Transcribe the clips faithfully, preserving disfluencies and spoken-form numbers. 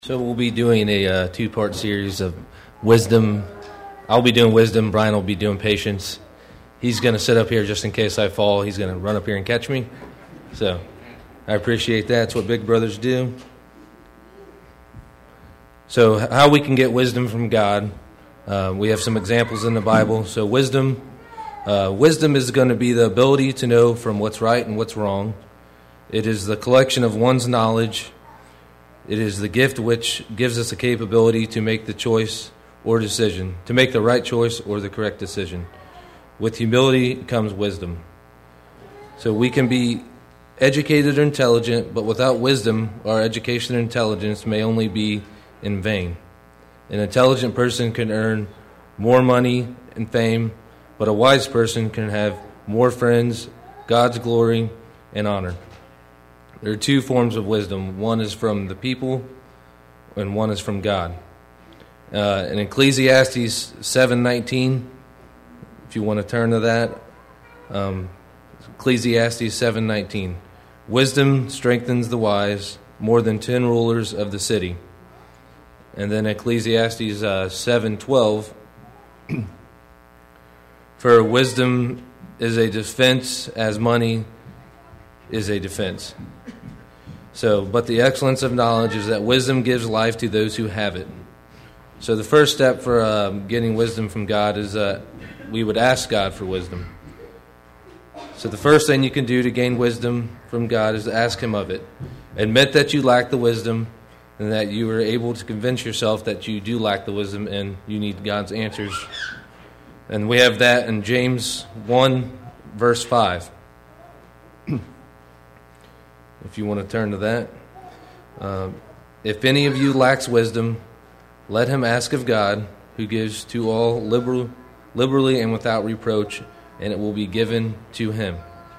So we'll be doing a uh, two-part series of wisdom. I'll be doing wisdom. Brian will be doing patience. He's going to sit up here just in case I fall. He's going to run up here and catch me. So I appreciate that. It's what big brothers do. So how we can get wisdom from God. Uh, we have some examples in the Bible. So wisdom, uh, wisdom is going to be the ability to know from what's right and what's wrong. It is the collection of one's knowledge. It is the gift which gives us the capability to make the choice or decision, to make the right choice or the correct decision. With humility comes wisdom. So we can be educated or intelligent, but without wisdom, our education and intelligence may only be in vain. An intelligent person can earn more money and fame, but a wise person can have more friends, God's glory, and honor. There are two forms of wisdom. One is from the people, and one is from God. Uh, in Ecclesiastes seven nineteen, if you want to turn to that, um, Ecclesiastes seven nineteen, wisdom strengthens the wise more than ten rulers of the city. And then Ecclesiastes uh, seven twelve, for wisdom is a defense as money is a defense. So, but the excellence of knowledge is that wisdom gives life to those who have it. So the first step for uh, getting wisdom from God is that uh, we would ask God for wisdom. So the first thing you can do to gain wisdom from God is to ask Him of it. Admit that you lack the wisdom and that you are able to convince yourself that you do lack the wisdom and you need God's answers. And we have that in James one, verse five. If you want to turn to that. Uh, if any of you lacks wisdom, let him ask of God, who gives to all liberal, liberally and without reproach, and it will be given to him.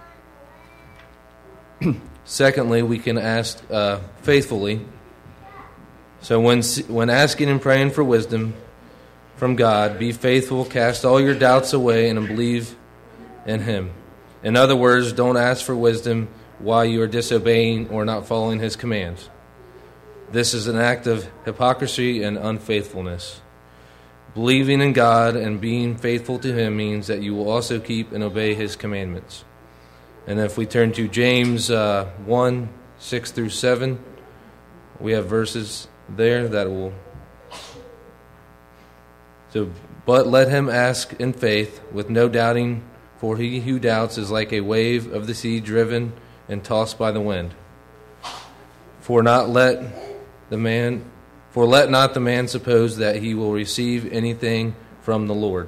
Secondly, we can ask uh, faithfully. So when when asking and praying for wisdom from God, be faithful, cast all your doubts away, and believe in Him. In other words, don't ask for wisdom while you are disobeying or not following His commands. This is an act of hypocrisy and unfaithfulness. Believing in God and being faithful to Him means that you will also keep and obey His commandments. And if we turn to James uh, one, six through seven, we have verses there that will... So, but let him ask in faith with no doubting, for he who doubts is like a wave of the sea driven and tossed by the wind. For not let the man, for let not the man suppose that he will receive anything from the Lord.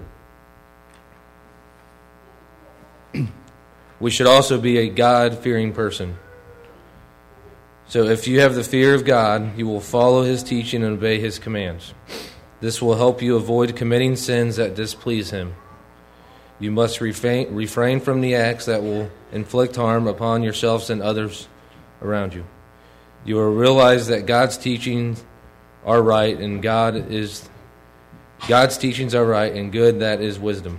We should also be a God-fearing person. So if you have the fear of God, you will follow His teaching and obey His commands. This will help you avoid committing sins that displease Him. You must refrain, refrain from the acts that will inflict harm upon yourselves and others around you. You will realize that God's teachings are right, and God is God's teachings are right, and good that is wisdom.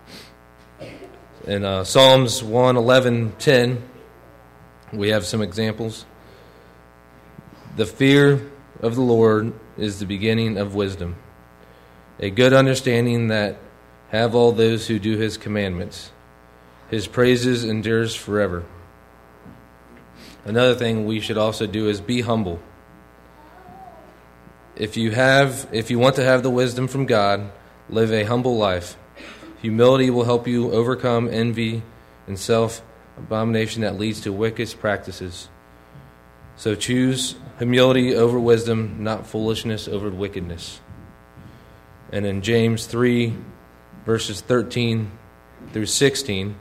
In uh, Psalms one eleven ten, we have some examples. The fear of the Lord is the beginning of wisdom. A good understanding that have all those who do His commandments. His praises endures forever. Another thing we should also do is be humble. If you have, if you want to have the wisdom from God, live a humble life. Humility will help you overcome envy and self-abomination that leads to wicked practices. So choose humility over wisdom, not foolishness over wickedness. And in James three, verses thirteen through sixteen,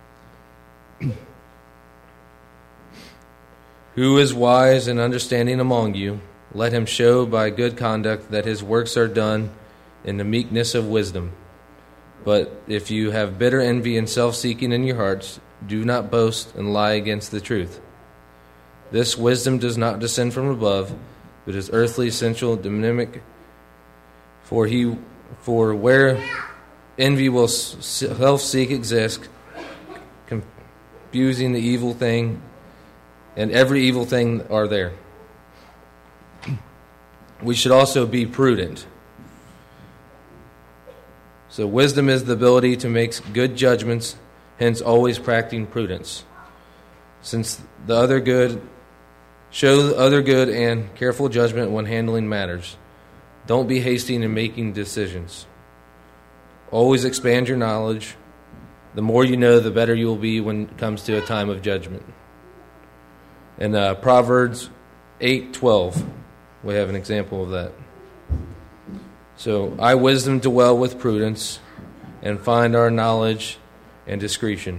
who is wise and understanding among you? Let him show by good conduct that his works are done in the meekness of wisdom. But if you have bitter envy and self-seeking in your hearts, do not boast and lie against the truth. This wisdom does not descend from above, but is earthly, sensual, demonic. For he, for where envy will self-seek exist, confusing the evil thing, and every evil thing are there. we should also be prudent. So wisdom is the ability to make good judgments, hence always practicing prudence. Since the other good, show the other good and careful judgment when handling matters. Don't be hasty in making decisions. Always expand your knowledge. The more you know, the better you will be when it comes to a time of judgment. In uh, Proverbs eight twelve, we have an example of that. So, I wisdom dwell with prudence, and find our knowledge and discretion.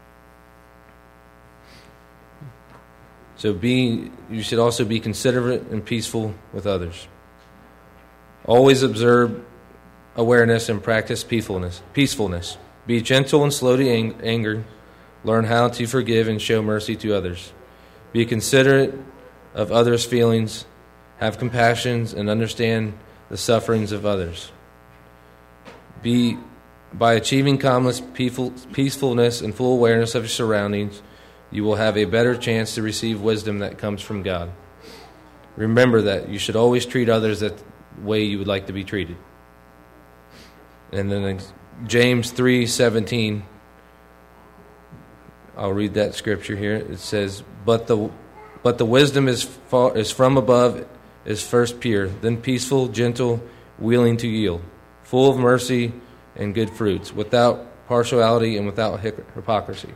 So, be you should also be considerate and peaceful with others. Always observe awareness and practice peacefulness. Peacefulness. Be gentle and slow to ang- anger. Learn how to forgive and show mercy to others. Be considerate of others' feelings. Have compassion and understand the sufferings of others. Be by achieving calmness, peaceful, peacefulness, and full awareness of your surroundings, you will have a better chance to receive wisdom that comes from God. Remember that you should always treat others the way you would like to be treated. And then James three seventeen, I'll read that scripture here. It says, "But the but the wisdom is far, is from above, is first pure, then peaceful, gentle, willing to yield, full of mercy and good fruits, without partiality and without hypocrisy."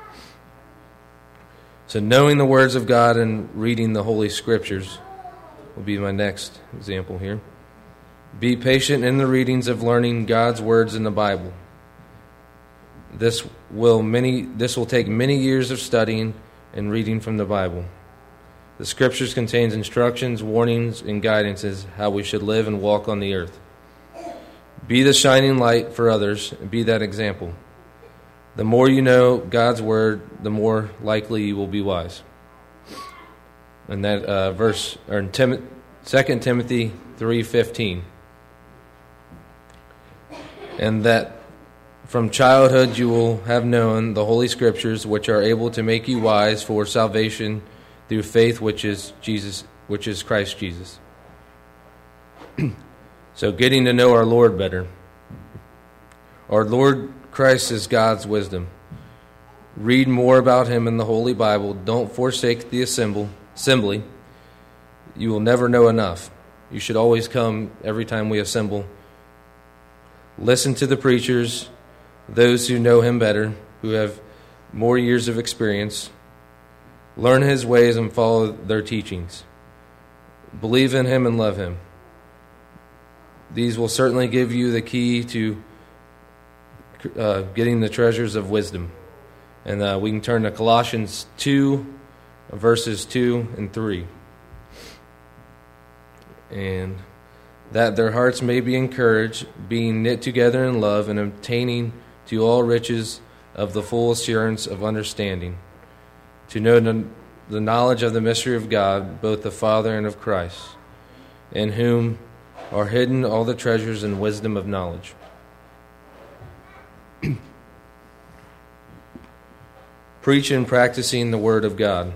So knowing the words of God and reading the Holy Scriptures will be my next example here. Be patient in the readings of learning God's words in the Bible. This will many this will take many years of studying and reading from the Bible. The Scriptures contains instructions, warnings, and guidances how we should live and walk on the earth. Be the shining light for others, and be that example. The more you know God's word, the more likely you will be wise. And that uh, verse, or in Tim- Second Timothy three fifteen, and that from childhood you will have known the Holy Scriptures, which are able to make you wise for salvation through faith, which is Jesus, which is Christ Jesus. So, getting to know our Lord better. Our Lord Christ is God's wisdom. Read more about Him in the Holy Bible. Don't forsake the assemble, assembly. You will never know enough. You should always come every time we assemble. Listen to the preachers, those who know Him better, who have more years of experience. Learn His ways and follow their teachings. Believe in Him and love Him. These will certainly give you the key to uh, getting the treasures of wisdom. And uh, we can turn to Colossians two, verses two and three. And that their hearts may be encouraged, being knit together in love, and obtaining to all riches of the full assurance of understanding, to know the knowledge of the mystery of God, both the Father and of Christ, in whom are hidden all the treasures and wisdom of knowledge. Preach and practicing the Word of God.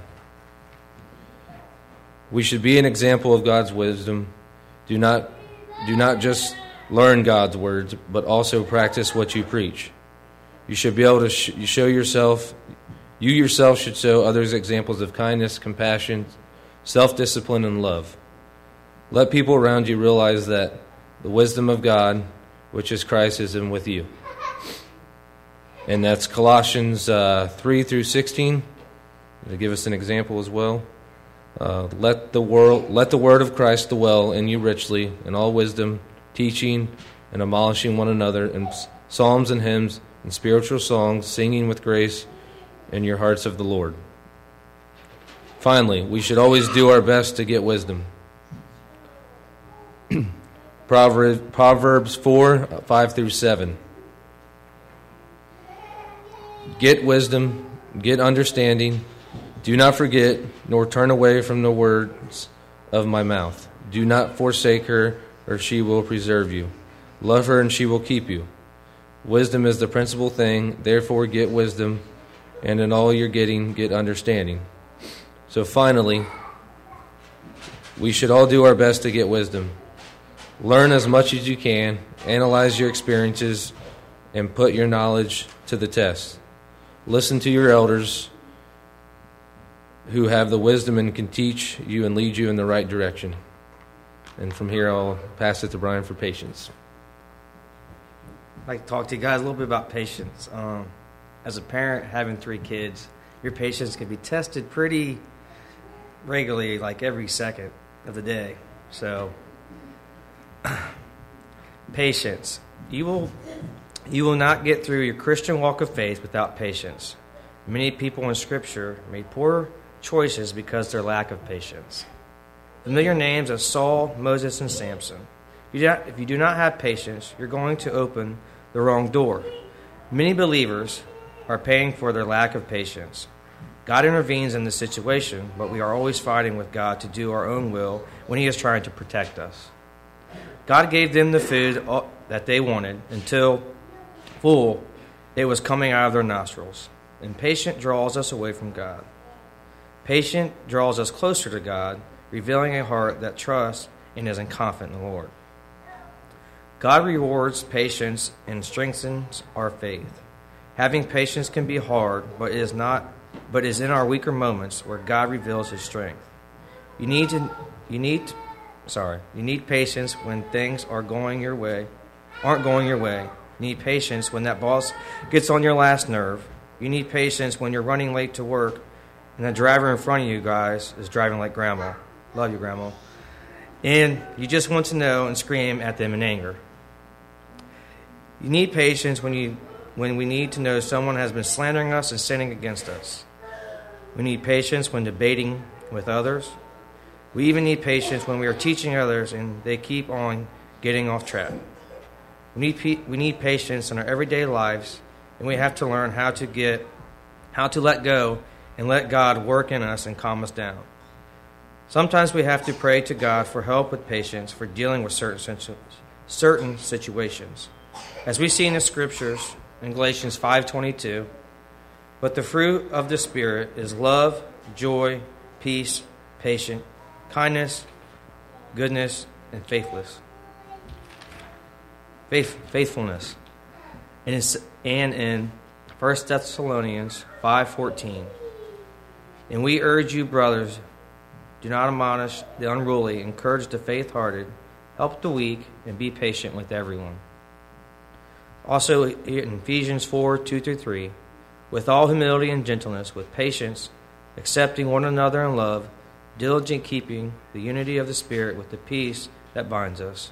We should be an example of God's wisdom. Do not, do not just learn God's words, but also practice what you preach. You should be able to sh- show yourself, you yourself should show others examples of kindness, compassion, self-discipline, and love. Let people around you realize that the wisdom of God, which is Christ, is in with you. And that's Colossians uh, three through sixteen. To give us an example as well. Uh, let the world, let the word of Christ dwell in you richly, in all wisdom, teaching and admonishing one another in psalms and hymns and spiritual songs, singing with grace in your hearts of the Lord. Finally, we should always do our best to get wisdom. Proverbs four, five through seven. Get wisdom, get understanding. Do not forget, nor turn away from the words of my mouth. Do not forsake her, or she will preserve you. Love her, and she will keep you. Wisdom is the principal thing, therefore get wisdom, and in all you're getting, get understanding. So finally, We should all do our best to get wisdom. Learn as much as you can, analyze your experiences, and put your knowledge to the test. Listen to your elders who have the wisdom and can teach you and lead you in the right direction. And from here, I'll pass it to Brian for patience. I'd like to talk to you guys a little bit about patience. Um, as a parent, having three kids, your patience can be tested pretty regularly, like every second of the day. So, patience. You will, you will not get through your Christian walk of faith without patience. Many people in Scripture made poor choices because of their lack of patience. Familiar names as Saul, Moses, and Samson. If you, do not, if you do not have patience, you're going to open the wrong door. Many believers are paying for their lack of patience. God intervenes in the situation, but we are always fighting with God to do our own will when He is trying to protect us. God gave them the food that they wanted until full it was coming out of their nostrils. And patience draws us away from God. Patience draws us closer to God, revealing a heart that trusts and is confident in the Lord. God rewards patience and strengthens our faith. Having patience can be hard, but it is not but is in our weaker moments where God reveals His strength. You need to you need sorry, you need patience when things are going your way, aren't going your way. You need patience when that boss gets on your last nerve. You need patience when you're running late to work and the driver in front of you guys is driving like grandma. Love you, grandma. And you just want to know and scream at them in anger. You need patience when you when we need to know someone has been slandering us and sinning against us. We need patience when debating with others. We even need patience when we are teaching others and they keep on getting off track. We need we need patience in our everyday lives, and we have to learn how to get how to let go and let God work in us and calm us down. Sometimes we have to pray to God for help with patience for dealing with certain certain situations. As we see in the Scriptures in Galatians five twenty-two, but the fruit of the Spirit is love, joy, peace, patience, kindness, goodness, and faithless. Faith, faithfulness. And in, and in First Thessalonians five fourteen, and we urge you, brothers, do not admonish the unruly, encourage the faint-hearted, help the weak, and be patient with everyone. Also in Ephesians four two through three, with all humility and gentleness, with patience, accepting one another in love, diligent keeping the unity of the Spirit with the peace that binds us.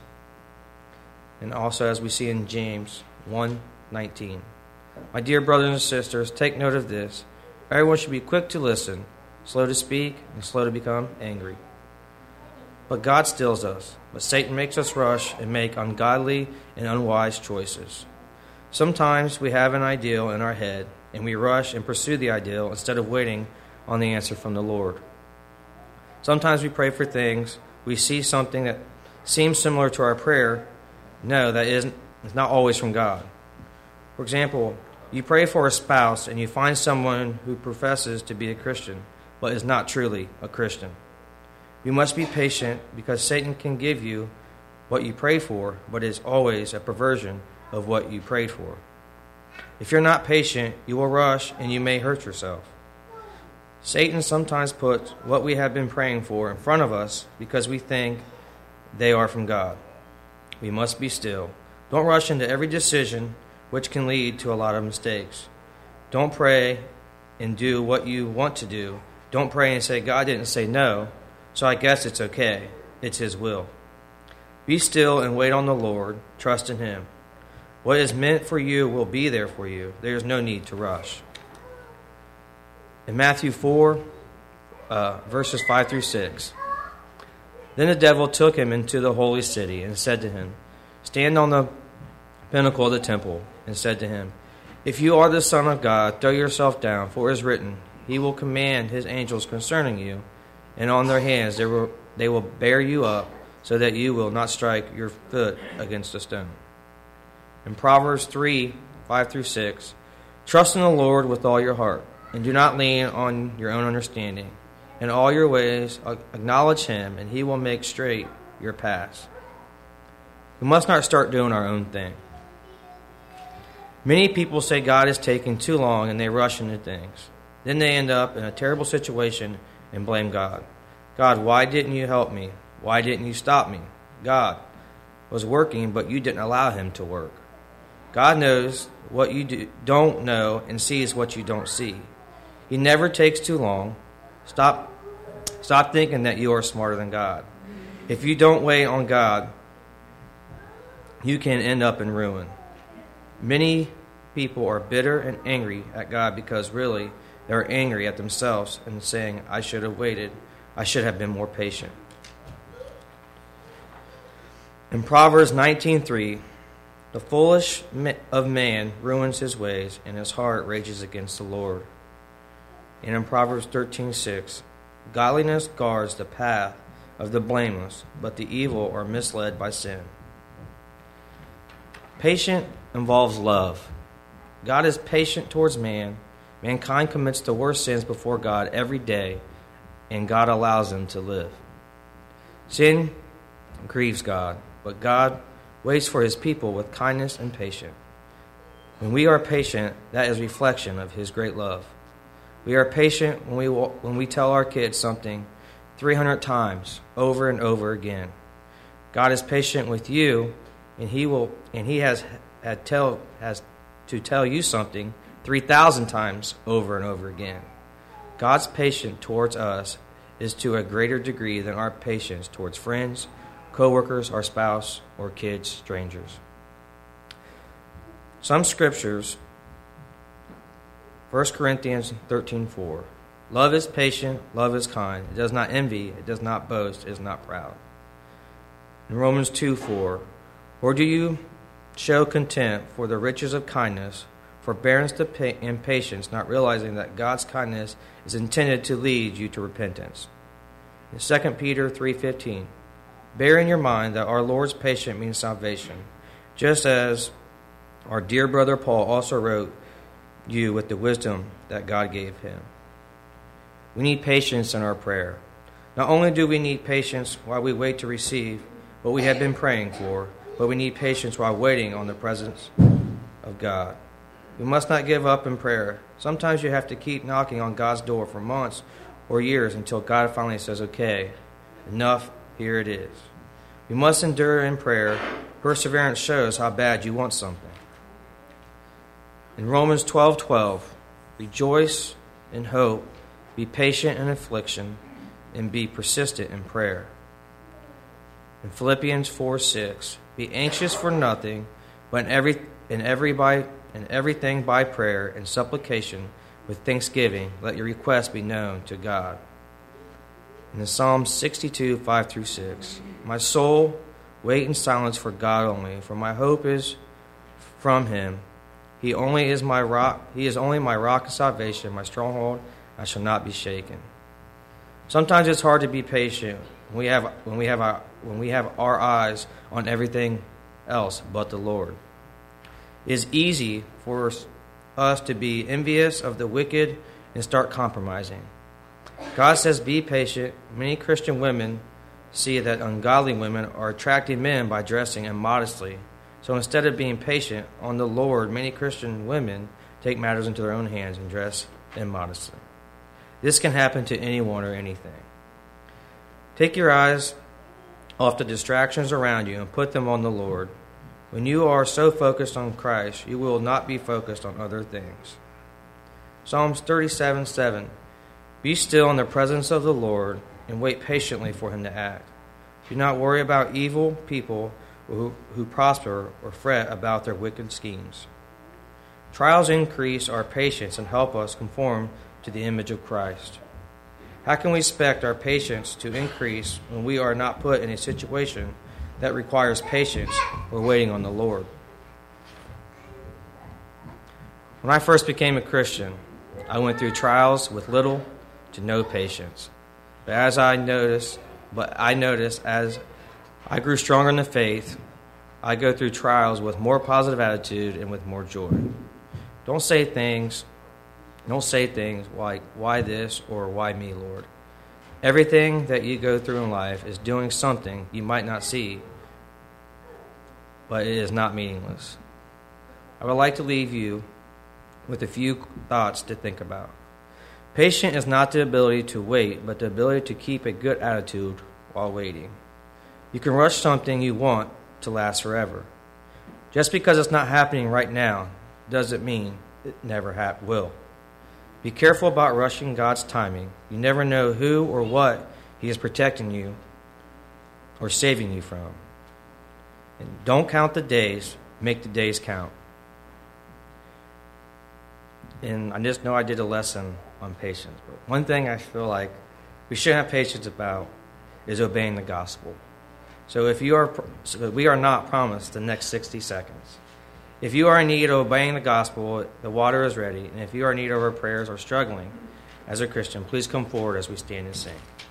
And also as we see in James one nineteen. My dear brothers and sisters, take note of this. Everyone should be quick to listen, slow to speak, and slow to become angry. But God stills us, but Satan makes us rush and make ungodly and unwise choices. Sometimes we have an ideal in our head, and we rush and pursue the ideal instead of waiting on the answer from the Lord. Sometimes we pray for things, we see something that seems similar to our prayer. No, that isn't, it's not always from God. For example, you pray for a spouse and you find someone who professes to be a Christian, but is not truly a Christian. You must be patient because Satan can give you what you pray for, but it is always a perversion of what you prayed for. If you're not patient, you will rush and you may hurt yourself. Satan sometimes puts what we have been praying for in front of us because we think they are from God. We must be still. Don't rush into every decision, which can lead to a lot of mistakes. Don't pray and do what you want to do. Don't pray and say, God didn't say no, so I guess it's okay. It's His will. Be still and wait on the Lord. Trust in Him. What is meant for you will be there for you. There is no need to rush. In Matthew four, uh, verses five through six, then the devil took him into the holy city and said to him, stand on the pinnacle of the temple, and said to him, if you are the Son of God, throw yourself down, for it is written, He will command His angels concerning you, and on their hands they will, they will bear you up, so that you will not strike your foot against a stone. In Proverbs three, five through six, trust in the Lord with all your heart, and do not lean on your own understanding. In all your ways, acknowledge him, and he will make straight your paths. We must not start doing our own thing. Many people say God is taking too long and they rush into things. Then they end up in a terrible situation and blame God. God, why didn't you help me? Why didn't you stop me? God was working, but you didn't allow him to work. God knows what you do, don't know and sees what you don't see. He never takes too long. Stop, stop thinking that you are smarter than God. If you don't wait on God, you can end up in ruin. Many people are bitter and angry at God because really they're angry at themselves and saying, I should have waited. I should have been more patient. In Proverbs nineteen three, the foolish of man ruins his ways, and his heart rages against the Lord. And in Proverbs thirteen six, godliness guards the path of the blameless, but the evil are misled by sin. Patient involves love. God is patient towards man. Mankind commits the worst sins before God every day, and God allows them to live. Sin grieves God, but God waits for his people with kindness and patience. When we are patient, that is reflection of his great love. We are patient when we when we tell our kids something three hundred times over and over again. God is patient with you, and he will and he has had tell has to tell you something three thousand times over and over again. God's patience towards us is to a greater degree than our patience towards friends, co-workers, our spouse, or kids, strangers. Some scriptures, First Corinthians thirteen four. Love is patient, love is kind. It does not envy, it does not boast, it is not proud. In Romans two four. Or do you show contempt for the riches of kindness, forbearance and patience, not realizing that God's kindness is intended to lead you to repentance? In Second Peter three fifteen. Bear in your mind that our Lord's patience means salvation, just as our dear brother Paul also wrote you with the wisdom that God gave him. We need patience in our prayer. Not only do we need patience while we wait to receive what we have been praying for, but we need patience while waiting on the presence of God. We must not give up in prayer. Sometimes you have to keep knocking on God's door for months or years until God finally says, okay, enough, here it is. We must endure in prayer. Perseverance shows how bad you want something. In Romans twelve twelve, rejoice in hope, be patient in affliction, and be persistent in prayer. In Philippians four six, be anxious for nothing, but in every in every by in everything by prayer and supplication with thanksgiving, let your requests be known to God. In Psalm sixty-two five through six, my soul, wait in silence for God only, for my hope is from him. He only is my rock. He is only my rock of salvation, my stronghold. I shall not be shaken. Sometimes it's hard to be patient when we have when we have our when we have our eyes on everything else but the Lord. It is easy for us to be envious of the wicked and start compromising. God says, be patient. Many Christian women see that ungodly women are attracting men by dressing immodestly. So instead of being patient on the Lord, many Christian women take matters into their own hands and dress immodestly. This can happen to anyone or anything. Take your eyes off the distractions around you and put them on the Lord. When you are so focused on Christ, you will not be focused on other things. Psalms thirty-seven seven. Be still in the presence of the Lord and wait patiently for him to act. Do not worry about evil people who, who prosper or fret about their wicked schemes. Trials increase our patience and help us conform to the image of Christ. How can we expect our patience to increase when we are not put in a situation that requires patience or waiting on the Lord? When I first became a Christian, I went through trials with little to no patience. But as I noticed, but I noticed as I grew stronger in the faith, I go through trials with more positive attitude and with more joy. Don't say things, don't say things like, why this or why me, Lord? Everything that you go through in life is doing something you might not see, but it is not meaningless. I would like to leave you with a few thoughts to think about. Patience is not the ability to wait, but the ability to keep a good attitude while waiting. You can rush something you want to last forever. Just because it's not happening right now doesn't mean it never hap- will. Be careful about rushing God's timing. You never know who or what He is protecting you or saving you from. And don't count the days, make the days count. And I just know I did a lesson on patience. But one thing I feel like we should have patience about is obeying the gospel. So if you are, so we are not promised the next sixty seconds. If you are in need of obeying the gospel, the water is ready. And if you are in need of our prayers or struggling as a Christian, please come forward as we stand and sing.